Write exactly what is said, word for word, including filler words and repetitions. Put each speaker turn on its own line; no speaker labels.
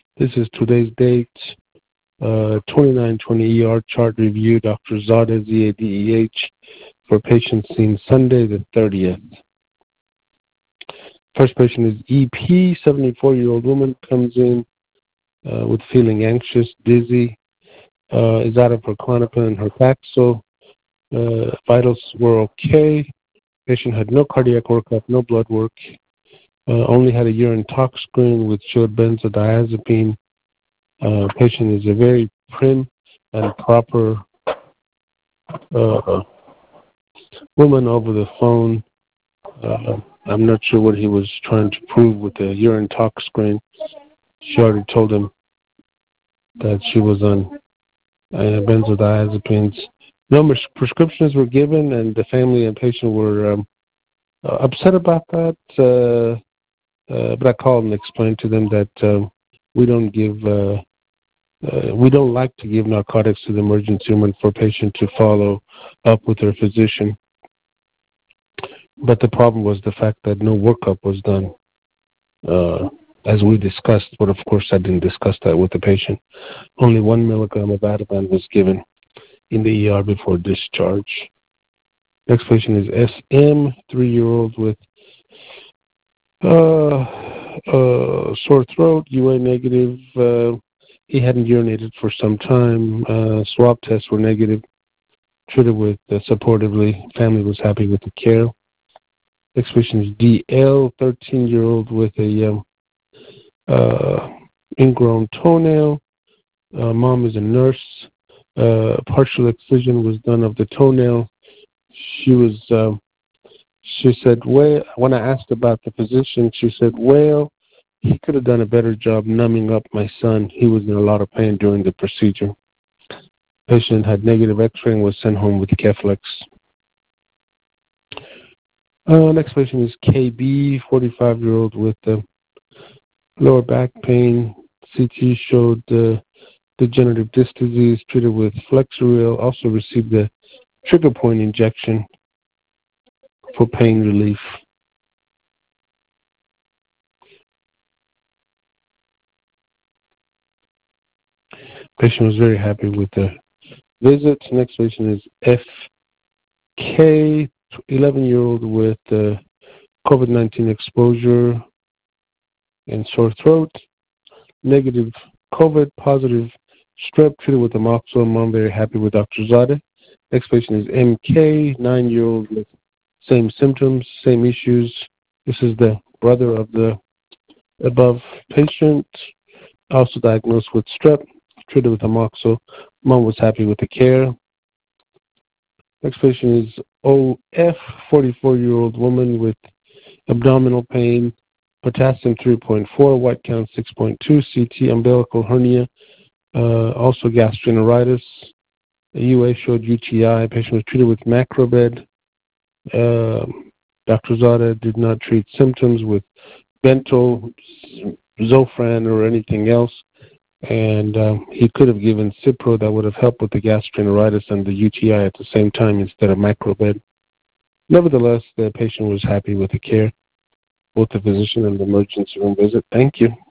This is today's date, uh, twenty-nine twenty E R chart review, Doctor Zada, Z A D E H, for patient seen Sunday the thirtieth. First patient is E P, seventy-four-year-old woman, comes in uh, with feeling anxious, dizzy, uh, is out of her Klonopin and her Paxil. Uh, vitals were okay. Patient had no cardiac workup, no blood work, uh, only had a urine tox screen which showed benzodiazepine. Uh, patient is a very prim and proper uh, woman over the phone. Uh, I'm not sure what he was trying to prove with the urine tox screen. She already told him that she was on uh, benzodiazepines. No prescriptions were given, and the family and patient were um, uh, upset about that. Uh, uh, but I called and explained to them that uh, we don't give, uh, uh, we don't like to give narcotics to the emergency room and for patient to follow up with their physician. But the problem was the fact that no workup was done, uh, as we discussed. But of course, I didn't discuss that with the patient. Only one milligram of Ativan was given in the E R before discharge. Next patient is S M, three-year-old with uh, uh, sore throat, U A negative. Uh, he hadn't urinated for some time. Uh, swab tests were negative. Treated with uh, supportively. Family was happy with the care. Next patient is D L, thirteen-year-old with a um, uh, ingrown toenail. Uh, mom is a nurse. Uh, partial excision was done of the toenail. She was, uh, she said, well, when I asked about the physician, she said, well, he could have done a better job numbing up my son. He was in a lot of pain during the procedure. Patient had negative x-ray and was sent home with Keflex. Uh, next patient is K B, forty-five-year-old with uh, lower back pain. C T showed uh, degenerative disc disease, treated with Flexeril, also received a trigger point injection for pain relief. Patient was very happy with the visit. Next patient is F K, eleven-year-old with uh, COVID nineteen exposure and sore throat, negative COVID, positive strep, treated with amoxicillin. Mom very happy with Doctor Zada. Next patient is M K, nine-year-old with same symptoms, same issues. This is the brother of the above patient, also diagnosed with strep, treated with amoxicillin. Mom was happy with the care. Next patient is O F, forty-four-year-old woman with abdominal pain, potassium three point four, white count six point two, C T, umbilical hernia, uh, also gastroenteritis. The U A showed U T I. Patient was treated with Macrobed. Uh, Doctor Zada did not treat symptoms with Bentol, Zofran, or anything else. And um, he could have given Cipro that would have helped with the gastroenteritis and the U T I at the same time instead of Macrobed. Nevertheless, the patient was happy with the care, both the physician and the emergency room visit. Thank you.